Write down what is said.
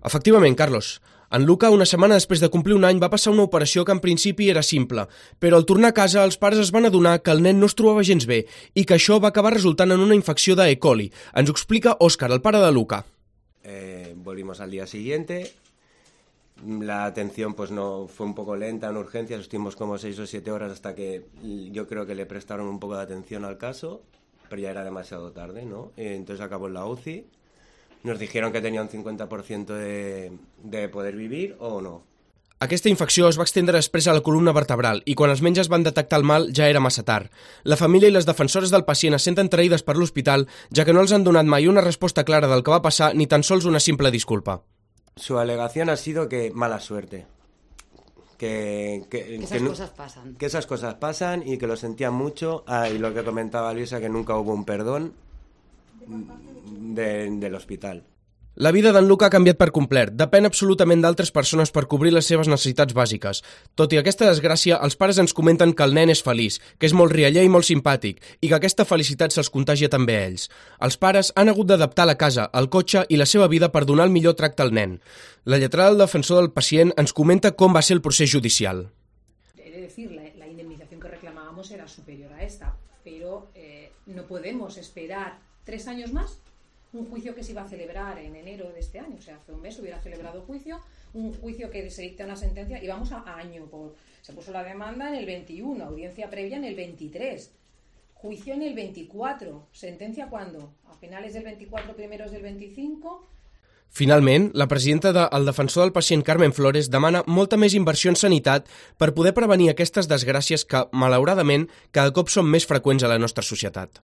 Efectivament, Carlos. En Luca, una setmana després de complir un any, va passar una operació que en principi era simple, però al tornar a casa els pares es van adonar que el nen no es trobava gens bé i que això va acabar resultant en una infecció de E. coli. Ens ho explica Óscar, el pare de Luca. Volvimos al día siguiente. La atención pues no fue un poco lenta en urgencias, estuvimos como 6 o 7 horas hasta que yo creo que le prestaron un poco de atención al caso, pero ya era demasiado tarde, ¿no? Entonces acabó en la UCI. Nos dijeron que tenia un 50% de poder vivir o no. Aquesta infecció es va estendre després a la columna vertebral i quan els metges van detectar el mal ja era massa tard. La família i les defensores del pacient es senten traïdes per l'hospital, ja que no els han donat mai una resposta clara del que va passar ni tan sols una simple disculpa. Su alegación ha sido que mala suerte. Que esas cosas pasan. Que esas cosas pasan y que lo sentían mucho. Y lo que comentaba Luisa, que nunca hubo un perdón del hospital. La vida d'en Luca ha canviat per complet. Depèn absolutament d'altres persones per cobrir les seves necessitats bàsiques. Tot i aquesta desgràcia, els pares ens comenten que el nen és feliç, que és molt rialler i molt simpàtic, i que aquesta felicitat se'ls contagia també a ells. Els pares han hagut d'adaptar la casa, el cotxe i la seva vida per donar el millor tracte al nen. La lletrada del defensor del pacient ens comenta com va ser el procés judicial. He de decir, la indemnización que reclamábamos era superior a esta, pero no podemos esperar 3 años más. Un juicio que se iba a celebrar en enero de este año, o sea, hace un mes hubiera celebrado juicio, un juicio que se dicta una sentencia y vamos a año. Se puso la demanda en el 21, audiencia previa en el 23, juicio en el 24, sentencia ¿cuándo? A finales del 24, primeros del 25... Finalment, la presidenta del defensor del pacient Carmen Flores demana molta més inversió en sanitat per poder prevenir aquestes desgràcies que, malauradament, cada cop són més freqüents a la nostra societat.